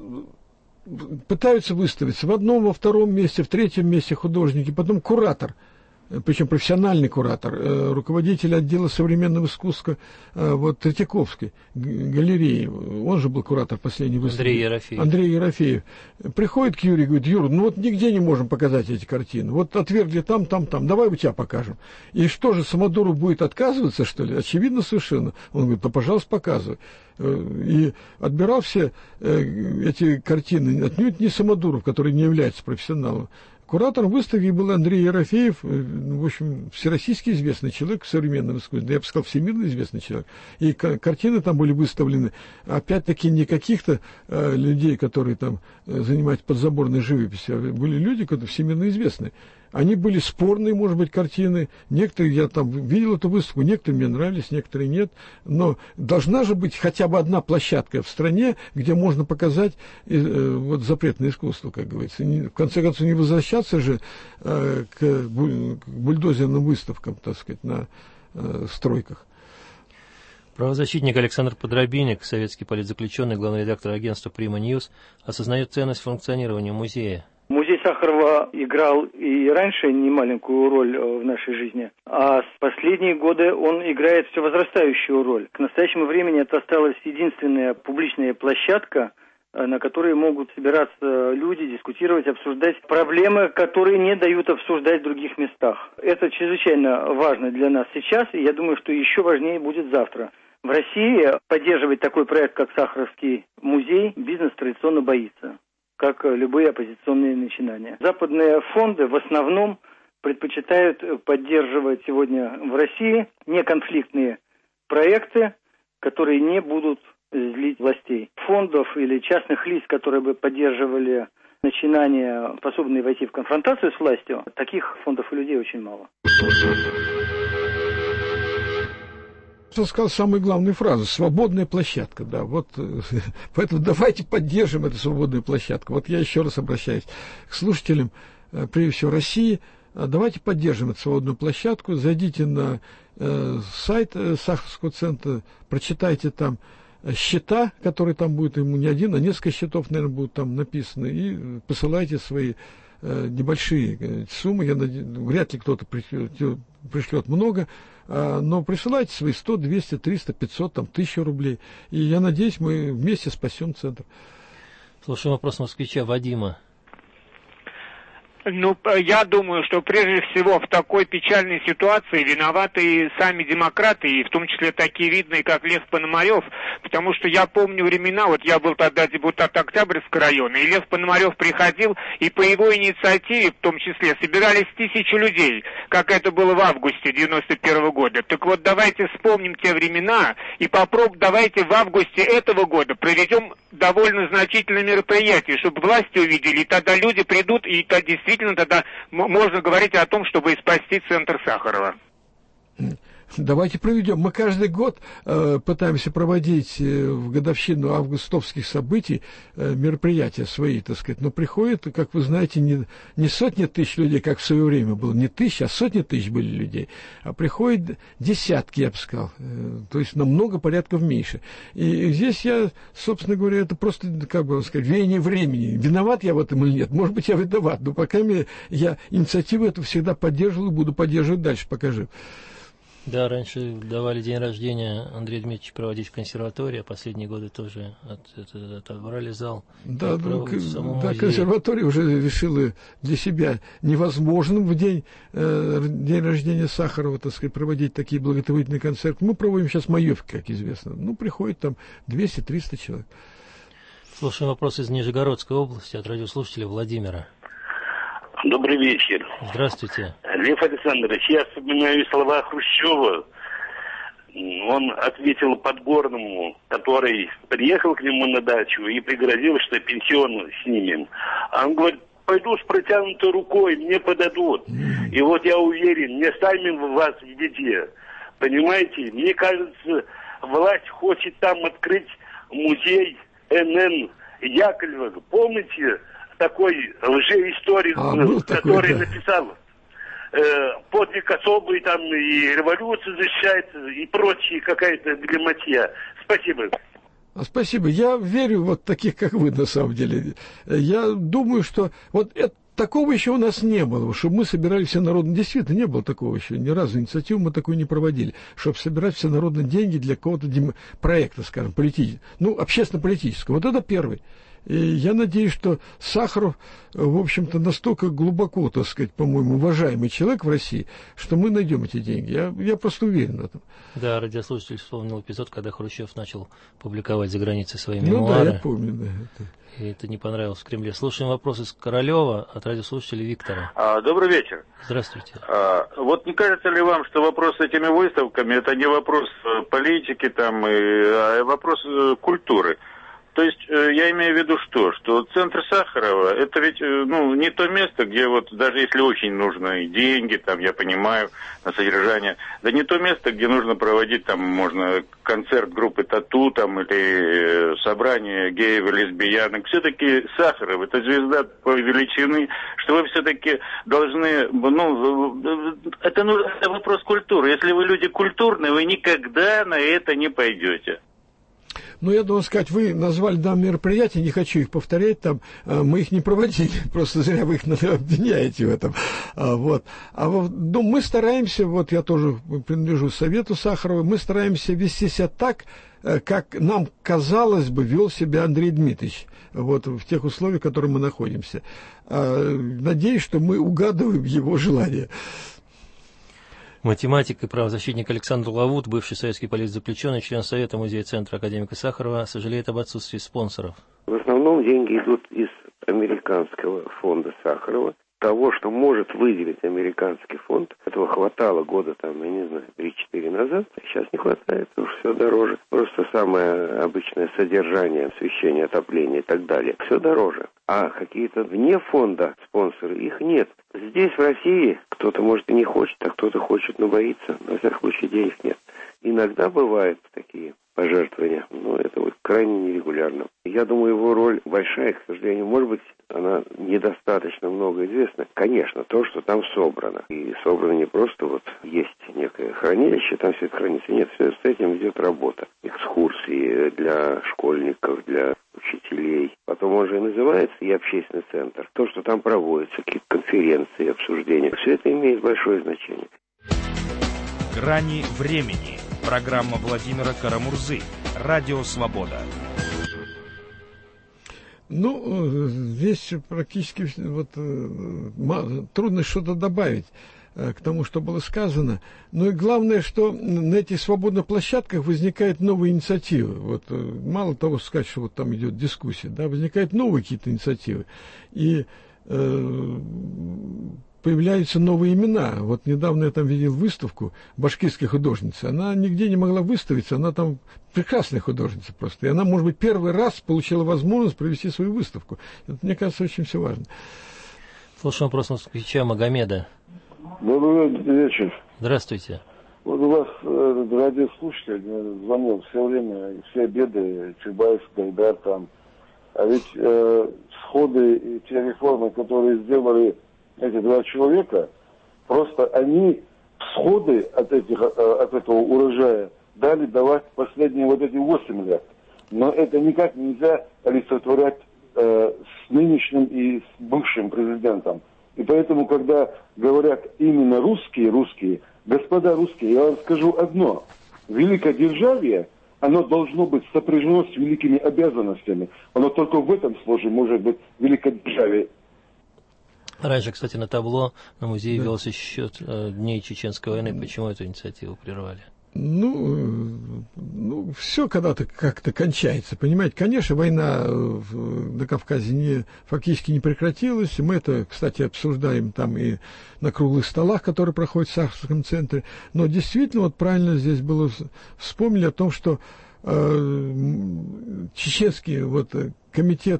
пытаются выставиться в одном, во втором месте, в третьем месте художники, потом куратор, причем профессиональный куратор, руководитель отдела современного искусства вот, Третьяковской галереи, он же был куратор последней выставки. Андрей Ерофеев. Андрей Ерофеев. Приходит к Юрию и говорит: Юр, ну вот нигде не можем показать эти картины. Вот отвергли там, там, там, давай у тебя покажем. И что же, Самодуров будет отказываться, что ли? Очевидно совершенно. Он говорит: да, пожалуйста, показывай. И отбирал все эти картины отнюдь не Самодуров, который не является профессионалом. Куратором выставки был Андрей Ерофеев, в общем, всероссийский известный человек в современном искусстве, я бы сказал, всемирно известный человек. И картины там были выставлены, опять-таки, не каких-то э, людей, которые там занимаются подзаборной живописью, а были люди, которые всемирно известны. Они были спорные, может быть, картины. Некоторые, я там видел эту выставку, некоторые мне нравились, некоторые нет. Но должна же быть хотя бы одна площадка в стране, где можно показать э, вот, запретное искусство, как говорится. Не, в конце концов, не возвращаться же э, к, буль, к бульдозерным выставкам, так сказать, на э, стройках. Правозащитник Александр Подробинник, советский политзаключенный, главный редактор агентства «Прима Ньюс», осознает ценность функционирования музея. Музей Сахарова играл и раньше немаленькую роль в нашей жизни, а в последние годы он играет все возрастающую роль. К настоящему времени это осталась единственная публичная площадка, на которой могут собираться люди, дискутировать, обсуждать проблемы, которые не дают обсуждать в других местах. Это чрезвычайно важно для нас сейчас, и я думаю, что еще важнее будет завтра. В России поддерживать такой проект, как Сахаровский музей, бизнес традиционно боится, как любые оппозиционные начинания. Западные фонды в основном предпочитают поддерживать сегодня в России неконфликтные проекты, которые не будут злить властей. Фондов или частных лиц, которые бы поддерживали начинания, способные войти в конфронтацию с властью, таких фондов и людей очень мало. Я сказал самую главную фразу: свободная площадка, да, вот, поэтому давайте поддержим эту свободную площадку. Вот я еще раз обращаюсь к слушателям, прежде всего России, давайте поддержим эту свободную площадку, зайдите на э, сайт э, Сахаровского центра, прочитайте там счета, которые там будут, ему не один, а несколько счетов, наверное, будут там написаны, и посылайте свои э, небольшие э, суммы, я надеюсь, вряд ли кто-то пришлет, пришлет много, э, но присылайте свои сто, двести, триста, пятьсот, там, тысячу рублей, и я надеюсь, мы вместе спасем центр. Слушаем вопрос москвича Вадима. Ну, я думаю, что прежде всего в такой печальной ситуации виноваты и сами демократы, и в том числе такие видные, как Лев Пономарев, потому что я помню времена, вот я был тогда депутат Октябрьского района, и Лев Пономарев приходил, и по его инициативе, в том числе, собирались тысячи людей, как это было в августе девяносто первого года. Так вот, давайте вспомним те времена, и попробуем, давайте в августе этого года проведем довольно значительное мероприятие, чтобы власти увидели, и тогда люди придут, и тогда действительно Действительно, тогда можно говорить о том, чтобы спасти центр Сахарова. Давайте проведем. Мы каждый год э, пытаемся проводить э, в годовщину августовских событий э, мероприятия свои, так сказать. Но приходят, как вы знаете, не, не сотни тысяч людей, как в свое время было, не тысячи, а сотни тысяч были людей, а приходят десятки, я бы сказал, э, то есть намного порядков меньше. И здесь я, собственно говоря, это просто, как бы сказать, веяние времени. Виноват я в этом или нет? Может быть, я виноват, но пока я инициативу эту всегда поддерживал и буду поддерживать дальше, пока жив. Да, раньше давали день рождения Андрея Дмитриевича проводить в консерватории, а последние годы тоже от, от, отобрали зал. Да, ну, да, консерватория уже решила для себя невозможным в день, э, день рождения Сахарова, так сказать, проводить такие благотворительные концерты. Мы проводим сейчас маевки, как известно. Ну, приходит там двести-триста человек. Слушаем вопрос из Нижегородской области от радиослушателя Владимира. Добрый вечер. Здравствуйте. Лев Александрович, я вспоминаю слова Хрущева. Он ответил Подгорному, который приехал к нему на дачу и пригрозил, что пенсион снимем. А он говорит: пойду с протянутой рукой, мне подадут. И вот я уверен, не оставим вас в беде. Понимаете? Мне кажется, власть хочет там открыть музей эн эн Яковлева. Помните такой лжеисторик, а, который такой, да. написал э, подвиг особый, там и революцию защищает, и прочие, какая-то галиматья. Спасибо. Спасибо. Я верю вот таких, как вы, на самом деле. Я думаю, что вот это, такого еще у нас не было, чтобы мы собирали всенародные... Действительно, не было такого еще. Ни разу инициативу мы такую не проводили. Чтобы собирать всенародные деньги для какого-то дем... проекта, скажем, политического. Ну, общественно-политического. Вот это первый. И я надеюсь, что Сахаров, в общем-то, настолько глубоко, так сказать, по-моему, уважаемый человек в России, что мы найдем эти деньги. Я, я просто уверен в этом. Да, радиослушатель вспомнил эпизод, когда Хрущев начал публиковать за границей свои ну, мемуары. Ну да, я помню, да. Это... И это не понравилось в Кремле. Слушаем вопрос из Королева от радиослушателя Виктора. А, добрый вечер. Здравствуйте. А, вот не кажется ли вам, что вопрос с этими выставками, это не вопрос политики, там, и, а вопрос культуры? То есть э, я имею в виду что? Что центр Сахарова, это ведь э, ну, не то место, где вот, даже если очень нужны деньги, там, я понимаю, на содержание, да не то место, где нужно проводить, там, можно концерт группы Тату, там, или э, собрание геев и лесбиянок. Все-таки Сахаров, это звезда такой величины, что вы все-таки должны, ну, это, ну, это вопрос культуры. Если вы люди культурные, вы никогда на это не пойдете. Ну, я должен сказать, вы назвали нам мероприятия, не хочу их повторять, там, мы их не проводили, просто зря вы их обвиняете в этом. Вот. А ну, мы стараемся, вот я тоже принадлежу Совету Сахарова, мы стараемся вести себя так, как нам казалось бы вел себя Андрей Дмитриевич, вот, в тех условиях, в которых мы находимся. Надеюсь, что мы угадываем его желания. Математик и правозащитник Александр Лавут, бывший советский политзаключенный, член Совета музея Центра академика Сахарова, сожалеет об отсутствии спонсоров. В основном деньги идут из американского фонда Сахарова. Того, что может выделить американский фонд, этого хватало года, там, я не знаю, три-четыре назад. Сейчас не хватает, потому что все дороже. Просто самое обычное содержание, освещение, отопление и так далее. Все дороже. А какие-то вне фонда спонсоры, их нет. Здесь, в России, кто-то, может, и не хочет, а кто-то хочет, но боится. На всякий случай денег нет. Иногда бывают такие пожертвования, но это вот крайне нерегулярно. Я думаю, его роль большая, к сожалению, может быть, она недостаточно много известна. Конечно, то, что там собрано. И собрано не просто вот есть некое хранилище, там все это хранится. Нет, все с этим идет работа. Экскурсии для школьников, для учителей. Потом он же и называется и общественный центр. То, что там проводятся, какие-то конференции, обсуждения, все это имеет большое значение. Грани времени. Программа Владимира Карамурзы. Радио Свобода. Ну, здесь практически вот, трудно что-то добавить к тому, что было сказано. Но и главное, что на этих свободных площадках возникают новые инициативы. Вот, мало того сказать, что вот там идет дискуссия, да, возникают новые какие-то инициативы. И э, появляются новые имена. Вот недавно я там видел выставку башкирской художницы. Она нигде не могла выставиться, она там прекрасная художница просто. И она, может быть, первый раз получила возможность провести свою выставку. Это, мне кажется, очень все важно. Слушаем вопрос москвича Магомеда. Добрый вечер. Здравствуйте. Вот у вас э, радиослушатель звонил все время, все беды, Чубайс, Гайдар там. А ведь э, сходы и те реформы, которые сделали эти два человека, просто они всходы от, этих, от этого урожая дали давать последние вот эти восемь лет. Но это никак нельзя олицетворять э, с нынешним и с бывшим президентом. И поэтому, когда говорят именно русские, русские, господа русские, я вам скажу одно. Великодержавие, оно должно быть сопряжено с великими обязанностями. Оно только в этом случае может быть великодержавие. Раньше, кстати, на табло на музее да. велся счет э, дней Чеченской войны. Почему эту инициативу прервали? Ну, ну все когда-то как-то кончается, понимаете. Конечно, война на Кавказе не, фактически не прекратилась. Мы это, кстати, обсуждаем там и на круглых столах, которые проходят в Сахаровском центре. Но действительно, вот правильно здесь было вспомнили о том, что э, чеченский вот, комитет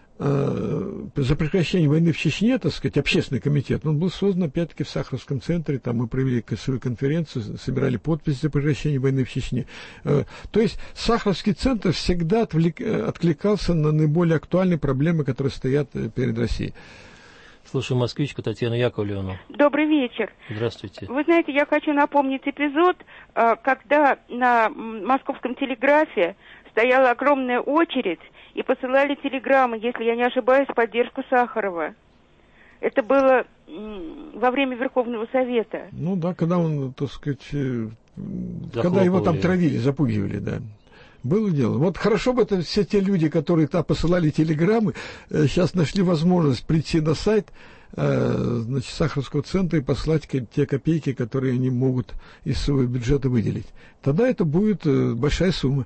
за прекращение войны в Чечне, так сказать, общественный комитет, он был создан опять-таки в Сахаровском центре, там мы провели свою конференцию, собирали подписи за прекращение войны в Чечне. То есть Сахаровский центр всегда отвлек, откликался на наиболее актуальные проблемы, которые стоят перед Россией. Слушаю москвичку Татьяну Яковлевну. Добрый вечер. Здравствуйте. Вы знаете, я хочу напомнить эпизод, когда на Московском телеграфе стояла огромная очередь, и посылали телеграммы, если я не ошибаюсь, в поддержку Сахарова. Это было во время Верховного Совета. Ну да, когда он, так сказать, когда его там травили, запугивали, да. Было дело. Вот хорошо бы это все те люди, которые там посылали телеграммы, сейчас нашли возможность прийти на сайт значит, Сахаровского центра и послать те копейки, которые они могут из своего бюджета выделить. Тогда это будет большая сумма.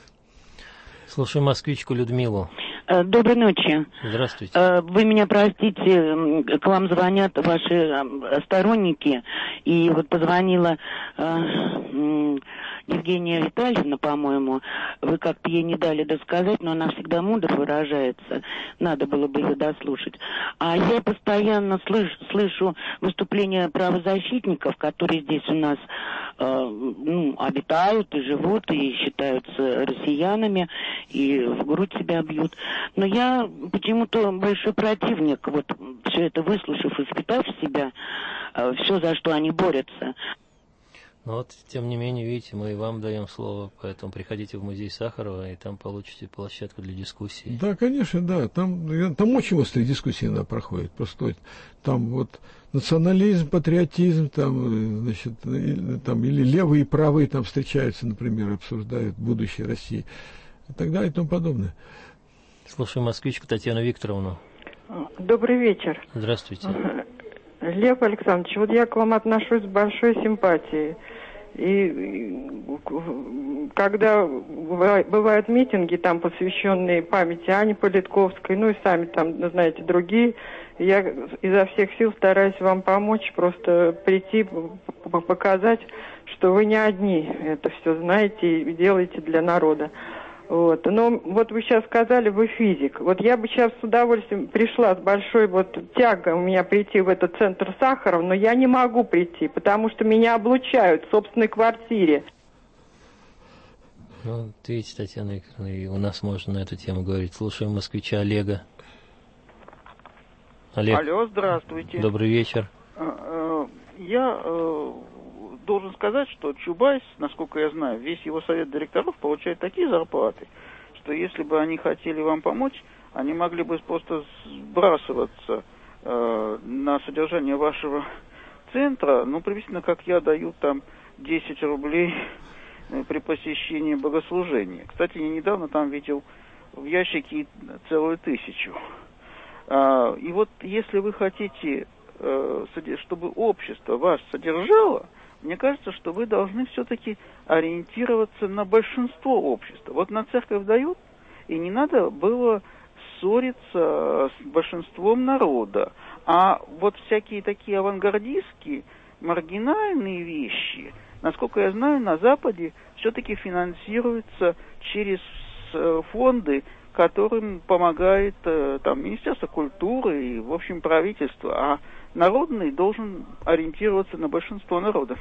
Слушаем москвичку Людмилу. Доброй ночи. Здравствуйте. Вы меня простите, к вам звонят ваши сторонники, и вот позвонила Евгения Витальевна, по-моему, вы как-то ей не дали досказать, но она всегда мудро выражается. Надо было бы ее дослушать. А я постоянно слыш, слышу выступления правозащитников, которые здесь у нас э, ну, обитают и живут, и считаются россиянами, и в грудь себя бьют. Но я почему-то большой противник, вот все это выслушав и впитав в себя, э, все, за что они борются. Но вот, тем не менее, видите, мы и вам даем слово, поэтому приходите в музей Сахарова, и там получите площадку для дискуссии. Да, конечно, да. Там, там очень острые дискуссии иногда проходят. Просто там вот национализм, патриотизм, там, значит, там, или левые и правые там встречаются, например, обсуждают будущее России и так далее и тому подобное. Слушаем москвичку Татьяну Викторовну. Добрый вечер. Здравствуйте. Лев Александрович, вот я к вам отношусь с большой симпатией. И когда бывают митинги, там, посвященные памяти Ани Политковской, ну и сами там, знаете, другие, я изо всех сил стараюсь вам помочь, просто прийти, показать, что вы не одни это все знаете и делаете для народа. Вот. Но вот вы сейчас сказали, вы физик. Вот я бы сейчас с удовольствием пришла с большой вот тягой у меня прийти в этот центр Сахарова, но я не могу прийти, потому что меня облучают в собственной квартире. Ну, видите, Татьяна Викторовна, и у нас можно на эту тему говорить. Слушаем москвича Олега. Олег. Алло, здравствуйте. Добрый вечер. Я должен сказать, что Чубайс, насколько я знаю, весь его совет директоров получает такие зарплаты, что если бы они хотели вам помочь, они могли бы просто сбрасываться э, на содержание вашего центра, ну, приблизительно, как я даю там десять рублей при посещении богослужения. Кстати, я недавно там видел в ящике целую тысячу. А, и вот если вы хотите, э, чтобы общество вас содержало, мне кажется, что вы должны все-таки ориентироваться на большинство общества. Вот на церковь дают, и не надо было ссориться с большинством народа. А вот всякие такие авангардистские, маргинальные вещи, насколько я знаю, на Западе все-таки финансируются через фонды, которым помогает там Министерство культуры и, в общем, правительство. А народный должен ориентироваться на большинство народа.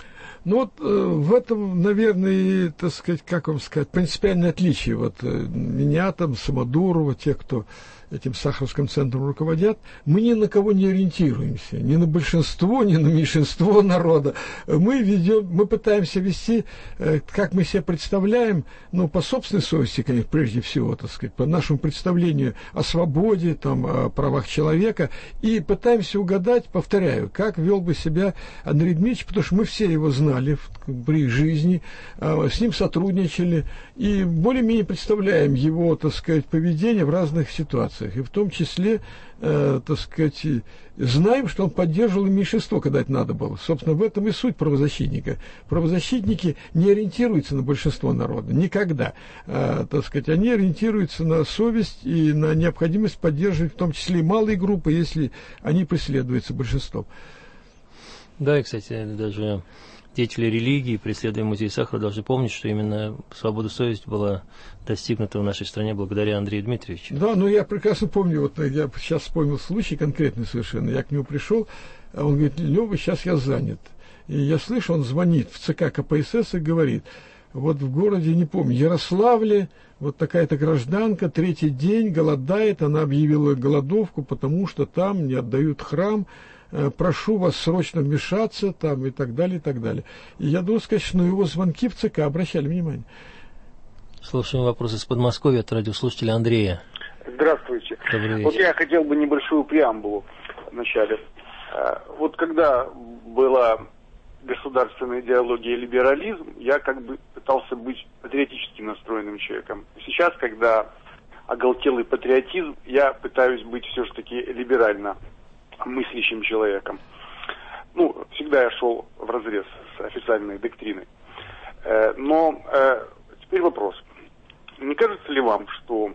Ну вот э, в этом, наверное, так сказать, как вам сказать, принципиальное отличие вот э, меня, там, Самодурова, тех, кто этим Сахаровским центром руководят, мы ни на кого не ориентируемся, ни на большинство, ни на меньшинство народа. Мы ведем, мы пытаемся вести, э, как мы себе представляем, ну, по собственной совести, конечно, прежде всего, так сказать, по нашему представлению о свободе, там, о правах человека, и пытаемся угадать, повторяю, как вел бы себя Андрей Дмитриевич, потому что мы все его знали при жизни, с ним сотрудничали и более-менее представляем его, так сказать, поведение в разных ситуациях. И в том числе, э, так сказать, знаем, что он поддерживал и меньшинство, когда это надо было. Собственно, в этом и суть правозащитника. Правозащитники не ориентируются на большинство народа. Никогда. Э, так сказать, они ориентируются на совесть и на необходимость поддерживать, в том числе и малые группы, если они преследуются большинством. Да, и, кстати, даже деятели религии, преследуя музей Сахарова, должны помнить, что именно свобода совести была достигнута в нашей стране благодаря Андрею Дмитриевичу. Да, ну я прекрасно помню, вот я сейчас вспомнил случай конкретный совершенно. Я к нему пришел, он говорит: Лёва, сейчас я занят. И я слышу, он звонит в ЦК КПСС и говорит: вот в городе, не помню, Ярославле, вот такая-то гражданка, третий день голодает, она объявила голодовку, потому что там не отдают храм, прошу вас срочно вмешаться, там, и так далее, и так далее. И я должен сказать, что на его звонки в ЦК обращали внимание. Слушаем вопрос из Подмосковья от радиослушателя Андрея. Здравствуйте. Добрый вечер. Вот я хотел бы небольшую преамбулу вначале. Вот когда была государственная идеология и либерализм, я как бы пытался быть патриотически настроенным человеком. Сейчас, когда оголтелый патриотизм, я пытаюсь быть все же таки либерально мыслящим человеком. Ну, всегда я шел вразрез с официальной доктриной. Э, но э, теперь вопрос. Не кажется ли вам, что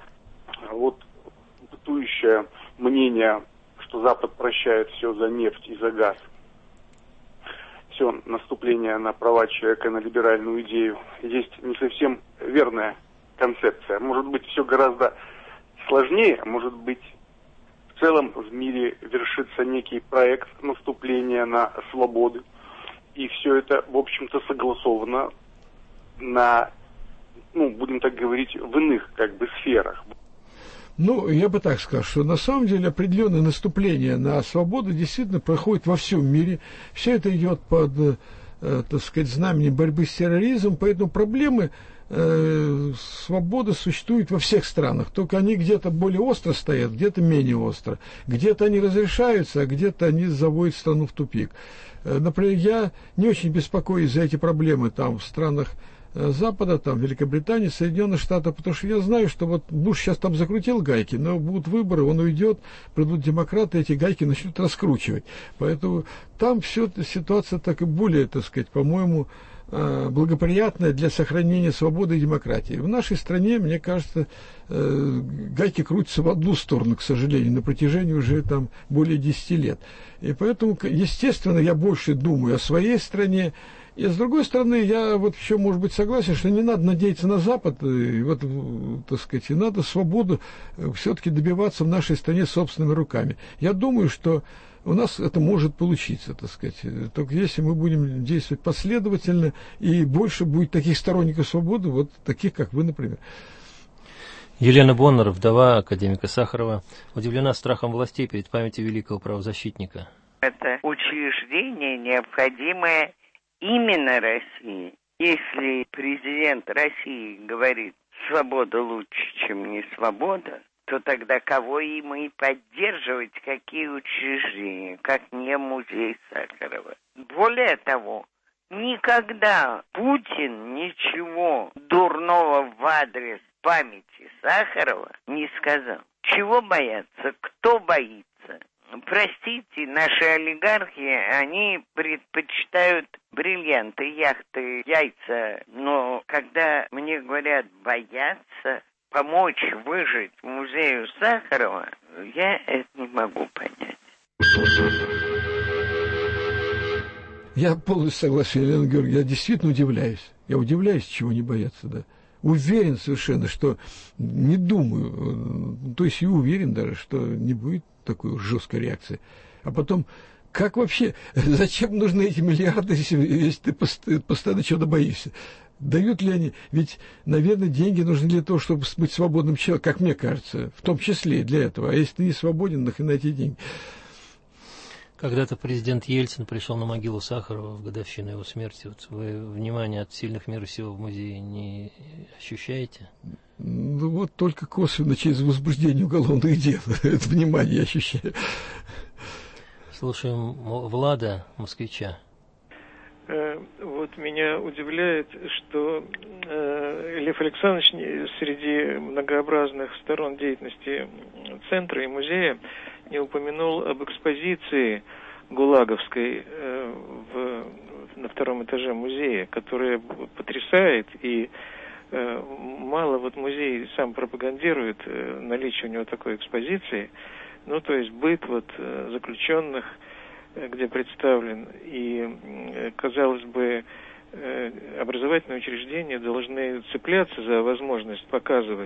вот бытующее мнение, что Запад прощает все за нефть и за газ, все наступление на права человека, на либеральную идею, есть не совсем верная концепция. Может быть, все гораздо сложнее, может быть, в целом в мире вершится некий проект наступления на свободы, и все это, в общем-то, согласовано на, ну, будем так говорить, в иных, как бы, сферах. Ну, я бы так сказал, что на самом деле определенное наступление на свободу действительно проходит во всем мире. Все это идет под, э, так сказать, знаменем борьбы с терроризмом, поэтому проблемы э, свободы существуют во всех странах. Только они где-то более остро стоят, где-то менее остро. Где-то они разрешаются, а где-то они заводят страну в тупик. Э, например, я не очень беспокоюсь за эти проблемы там в странах Запада, там, Великобритании, Соединенных Штатов, потому что я знаю, что вот Буш сейчас там закрутил гайки, но будут выборы, он уйдет, придут демократы, эти гайки начнут раскручивать. Поэтому там все ситуация так и более, так сказать, по-моему, благоприятная для сохранения свободы и демократии. В нашей стране, мне кажется, гайки крутятся в одну сторону, к сожалению, на протяжении уже там более десяти лет. И поэтому, естественно, я больше думаю о своей стране. И с другой стороны, я вот еще, может быть, согласен, что не надо надеяться на Запад, и вот, так сказать, и надо свободу все-таки добиваться в нашей стране собственными руками. Я думаю, что у нас это может получиться, так сказать, только если мы будем действовать последовательно, и больше будет таких сторонников свободы, вот таких, как вы, например. Елена Боннер, вдова академика Сахарова, удивлена страхом властей перед памятью великого правозащитника. Это учреждение необходимое именно России. Если президент России говорит, свобода лучше, чем не свобода, то тогда кого ему и поддерживать, какие учреждения, как не музей Сахарова. Более того, никогда Путин ничего дурного в адрес памяти Сахарова не сказал. Чего бояться? Кто боится? Простите, наши олигархи, они предпочитают бриллианты, яхты, яйца. Но когда мне говорят бояться помочь выжить музею Сахарова, я это не могу понять. Я полностью согласен, Елена Георгиевна, я действительно удивляюсь. Я удивляюсь, чего не бояться, да. Уверен совершенно, что не думаю, то есть и уверен даже, что не будет такой жесткой реакции. А потом, как вообще, зачем нужны эти миллиарды, если ты постоянно чего-то боишься? Дают ли они? Ведь, наверное, деньги нужны для того, чтобы быть свободным человеком, как мне кажется, в том числе и для этого. А если ты не свободен, нахрена эти деньги? Когда-то президент Ельцин пришел на могилу Сахарова в годовщину его смерти. Вот вы внимание от сильных мира сего в музее не ощущаете? Ну вот только косвенно через возбуждение уголовных дел. Это внимание я ощущаю. Слушаем Влада, москвича. Вот меня удивляет, что Лев Александрович среди многообразных сторон деятельности центра и музея не упомянул об экспозиции гулаговской в, на втором этаже музея, которая потрясает, и мало вот музей сам пропагандирует наличие у него такой экспозиции, ну то есть быт вот заключенных, где представлен, и, казалось бы, образовательные учреждения должны цепляться за возможность показывать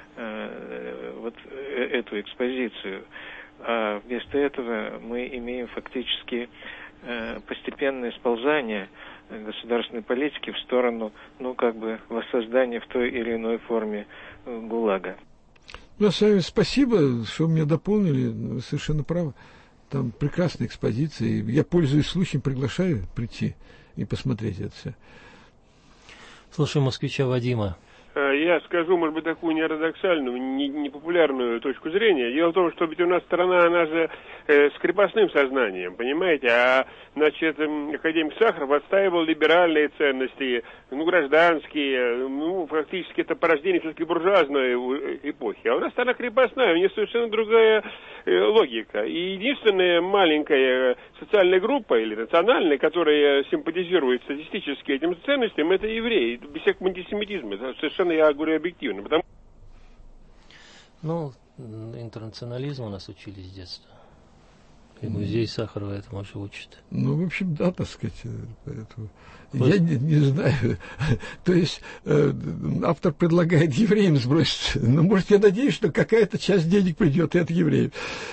вот эту экспозицию, а вместо этого мы имеем фактически постепенное сползание государственной политики в сторону, ну, как бы, воссоздания в той или иной форме ГУЛАГа. Ну, с вами спасибо, что меня дополнили, вы совершенно правы. Там прекрасная экспозиция. Я, пользуясь случаем, приглашаю прийти и посмотреть это все. Слушаем москвича Вадима. Я скажу, может быть, такую неордоксальную, непопулярную точку зрения. Дело в том, что ведь у нас страна, она же э, с крепостным сознанием, понимаете? А, значит, академик Сахаров отстаивал либеральные ценности, ну, гражданские, ну, фактически это порождение все-таки буржуазной эпохи. А у нас страна крепостная, у нее совершенно другая э, логика. И единственная маленькая социальная группа или национальная, которая симпатизирует статистически этим ценностям, это евреи, без всякого антисемитизма. Это совершенно, я говорю, объективно. Потому... Ну, интернационализму нас учили с детства. И музей Сахарова этому же учит. Ну, в общем, да, так сказать. Поэтому... Я не, не знаю. То есть э, автор предлагает евреям сбросить. Но, может, я надеюсь, что какая-то часть денег придет и от евреев.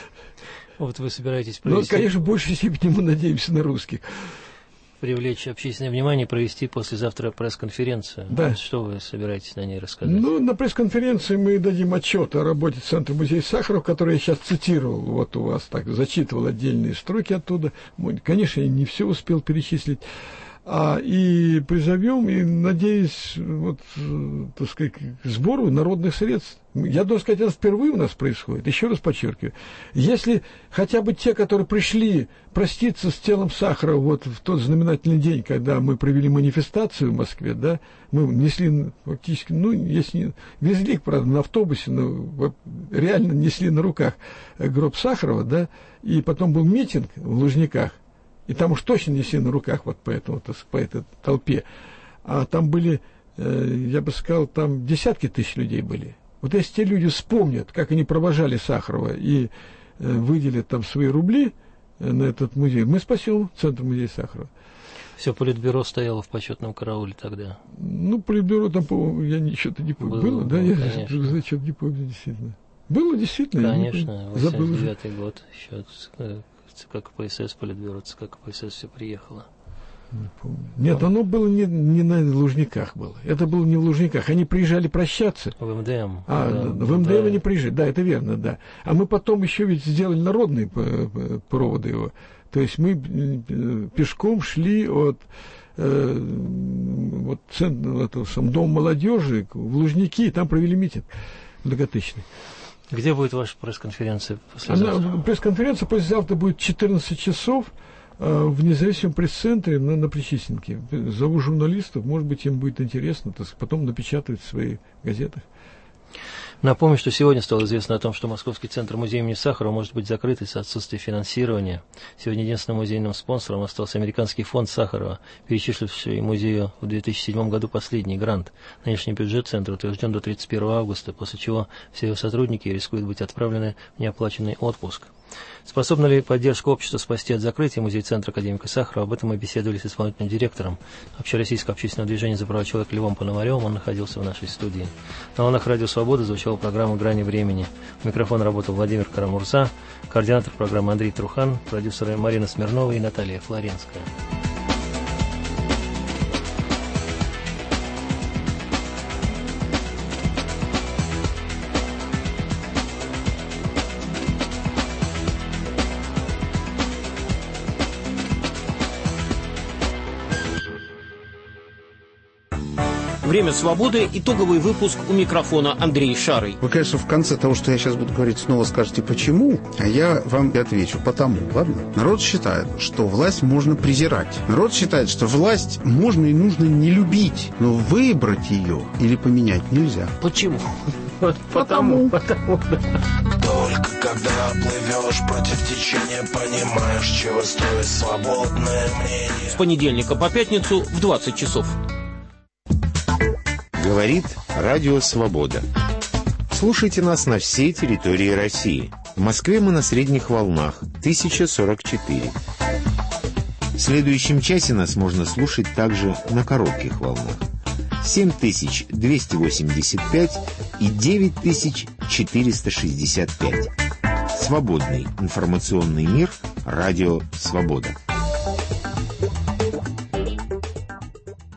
Вот вы собираетесь провести... Ну, конечно, в большей степени мы надеемся на русских. Привлечь общественное внимание, провести послезавтра пресс-конференцию. Да. Вот что вы собираетесь на ней рассказать? Ну, на пресс-конференции мы дадим отчет о работе Центра музея Сахарова, который я сейчас цитировал, вот у вас так, зачитывал отдельные строки оттуда. Конечно, я не все успел перечислить. А, и призовем, и, надеюсь, вот, так сказать, к сбору народных средств. Я должен сказать, это впервые у нас происходит. Еще раз подчеркиваю. Если хотя бы те, которые пришли проститься с телом Сахарова вот в тот знаменательный день, когда мы провели манифестацию в Москве, да, мы несли фактически, ну, если везли, правда, на автобусе, но реально несли на руках гроб Сахарова, да, и потом был митинг в Лужниках. И там уж точно несли на руках вот по, этому, по этой толпе. А там были, э, я бы сказал, там десятки тысяч людей были. Вот если те люди вспомнят, как они провожали Сахарова и э, выделят там свои рубли э, на этот музей, мы спасем Центр музея Сахарова. Все политбюро стояло в почетном карауле тогда. Ну, политбюро там, по-моему, я что-то не помню. Было, было, да? Было, я что-то не помню, действительно. Было, действительно. Конечно, восемьдесят девятый год еще... ЦК КПСС, политбюро ЦК КПСС все приехало. Не помню. Нет, оно было не, не на Лужниках было. Это было не в Лужниках. Они приезжали прощаться. В МДМ. А, да, в МДМ да. они приезжали. Да, это верно, да. А мы потом еще ведь сделали народные проводы его. То есть мы пешком шли от э, вот, центр, сам Дом молодежи в Лужники, и там провели митинг многотысячный. Где будет ваша пресс-конференция послезавтра? Она, пресс-конференция послезавтра будет в четырнадцать часов э, в независимом пресс-центре на, на Причистенке. Зову журналистов, может быть, им будет интересно, так сказать, потом напечатают в своих газетах. Напомню, что сегодня стало известно о том, что Московский центр музея имени Сахарова может быть закрыт из-за отсутствия финансирования. Сегодня единственным музейным спонсором остался американский фонд Сахарова, перечисливший музею в две тысячи седьмом году последний грант. Нынешний бюджет центра утвержден до тридцать первого августа, после чего все его сотрудники рискуют быть отправлены в неоплаченный отпуск. Способна ли поддержка общества спасти от закрытия музей-центра академика Сахарова? Об этом мы беседовали с исполнительным директором Общероссийского общественного движения за права человека Львом Пономаревым. Он находился в нашей студии. На волнах Радио Свобода звучала программа «Грани времени». У микрофона работал Владимир Карамурза, координатор программы Андрей Трухан, продюсеры Марина Смирнова и Наталья Флоренская. «Время свободы», итоговый выпуск, у микрофона Андрей Шарый. Вы, конечно, в конце того, что я сейчас буду говорить, снова скажете «почему?», а я вам отвечу «потому». Ладно? Народ считает, что власть можно презирать. Народ считает, что власть можно и нужно не любить, но выбрать ее или поменять нельзя. Почему? Вот потому. Потому. Только когда плывешь против течения, понимаешь, чего стоит свободное мнение. С понедельника по пятницу в двадцать часов. Говорит Радио Свобода. Слушайте нас на всей территории России. В Москве мы на средних волнах тысяча сорок четыре. В следующем часе нас можно слушать также на коротких волнах семь тысяч двести восемьдесят пять и девять тысяч четыреста шестьдесят пять. Свободный информационный мир. Радио Свобода.